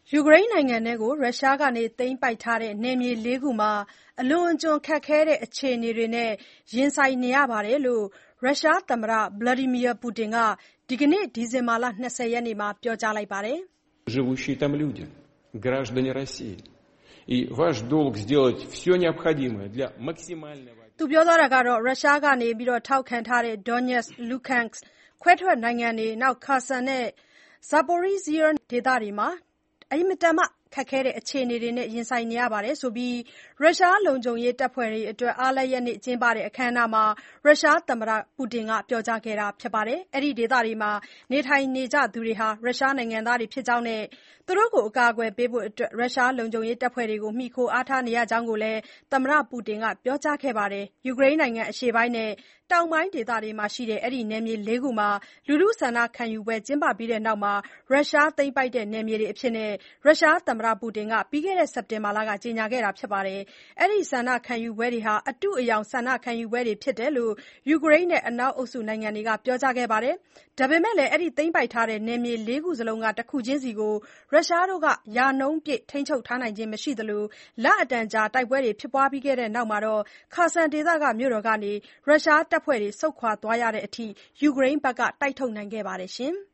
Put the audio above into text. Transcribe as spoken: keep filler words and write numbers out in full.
ယူကရိန်းနိုင်ငံထဲကိုရုရှားကသိမ်းပိုက်ထားတဲ့နယ်မြေလေးခုမှာအလွန်အကျွံခက်ခဲတဲ့အခြေအနေတွေနဲ့ရင်ဆိုင်နေရတယ်လို့ရုရှားသမ္မတ Vladimir Putin ကဒီကနေ့ ဒီဇင်ဘာလ ၂၀ ရက်နေ့မှာပြောကြားလိုက်ပါတယ်။ живущие там люди, граждане России, и ваш долг сделать всё необходимое для максимального သူပြောသွားတာကရုရှားကထောက်ခံထားတဲ့ Donetsk, Luhansk ခွဲထွက်နိုင်ငံတွေ၊ Kherson နဲ့ Zaporizhzhia ဒေသတွေမှာ အင်မတန်မှခက်ခဲတဲ့အခြေအနေတွေနဲ့ရင်ဆိုင်နေရတယ်ဆိုပြီး ရုရှားလုံခြုံရေးတပ်ဖွဲ့တွေအတွက် အားလပ်ရက်နေ့ကျင်းပတဲ့အခမ်းအနားမှာ ရုရှားသမ္မတပူတင်ကပြောကြားခဲ့တာပါ။ အဲဒီဒေသတွေမှာနေထိုင်နေကြသူတွေဟာ ရုရှားနိုင်ငံသားတွေဖြစ်ကြောင်းနဲ့ သူတို့ကိုအကာအကွယ်ပေးဖို့ ရုရှားလုံခြုံရေးတပ်ဖွဲ့တွေကို မှီခိုအားထားနေရကြောင်းလည်း သမ္မတပူတင်ကပြောကြားခဲ့ပါတယ်။ ယူကရိန်းနိုင်ငံအရှေ့ပိုင်းနဲ့တောင်ပိုင်းဒေသတွေမှာရှိတဲ့ အဲဒီနယ်မြေလေးခုမှာ လူထုဆန္ဒခံယူပွဲကျင်းပပြီးနောက် ရုရှားသိမ်းပိုက်တဲ့နယ်မြေတွေအဖြစ် ရုရှားသမ္မတပူတင်က ပြီးခဲ့တဲ့စက်တင်ဘာလက ကြေညာခဲ့တာပါ။ အဲဒီဆန္ဒခံယူပွဲတွေဟာ အတုအယောင်ဆန္ဒခံယူပွဲတွေဖြစ်တယ်လို့ ယူကရိန်းနဲ့အနောက်အုပ်စုနိုင်ငံတွေကပြောကြားခဲ့ပါတယ်။ ဒါပေမဲ့လည်း အဲဒီသိမ်းပိုက်ထားတဲ့နယ်မြေလေးခုစလုံးက တခုချင်းစီကို ရုရှားတို့က ရာနှုန်းပြည့်ထိန်းချုပ်ထားနိုင်ခြင်းမရှိသလို လအတန်ကြာတိုက်ပွဲတွေဖြစ်ပွားပြီးတဲ့နောက် Kherson ဒေသမြို့တော်ကနေ ရုရှားတပ်ဖွဲ့တွေဆုတ်ခွာသွားရတဲ့အထိ ယူကရိန်းဘက်က တိုက်ထုတ်နိုင်ခဲ့ပါတယ်။